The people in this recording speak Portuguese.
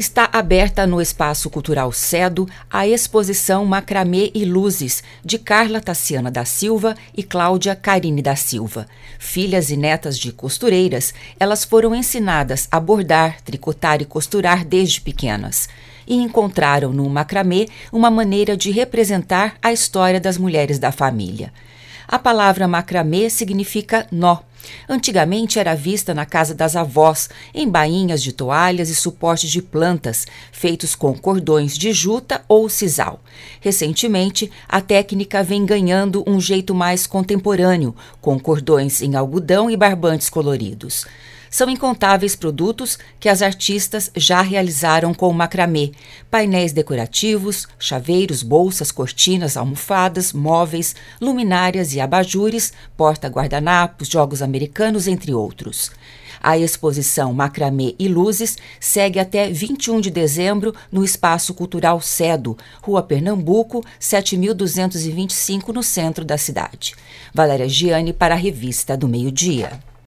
Está aberta no Espaço Cultural Cedo a exposição Macramê e Luzes, de Carla Tassiana da Silva e Cláudia Carine da Silva. Filhas e netas de costureiras, elas foram ensinadas a bordar, tricotar e costurar desde pequenas. E encontraram no macramê uma maneira de representar a história das mulheres da família. A palavra macramê significa nó. Antigamente era vista na casa das avós, em bainhas de toalhas e suportes de plantas, feitos com cordões de juta ou sisal. Recentemente, a técnica vem ganhando um jeito mais contemporâneo, com cordões em algodão e barbantes coloridos. São incontáveis produtos que as artistas já realizaram com o macramê: painéis decorativos, chaveiros, bolsas, cortinas, almofadas, móveis, luminárias e abajures, porta-guardanapos, jogos americanos, entre outros. A exposição Macramê e Luzes segue até 21 de dezembro no Espaço Cultural Cedo, Rua Pernambuco, 7.225, no centro da cidade. Valéria Giani para a Revista do Meio-Dia.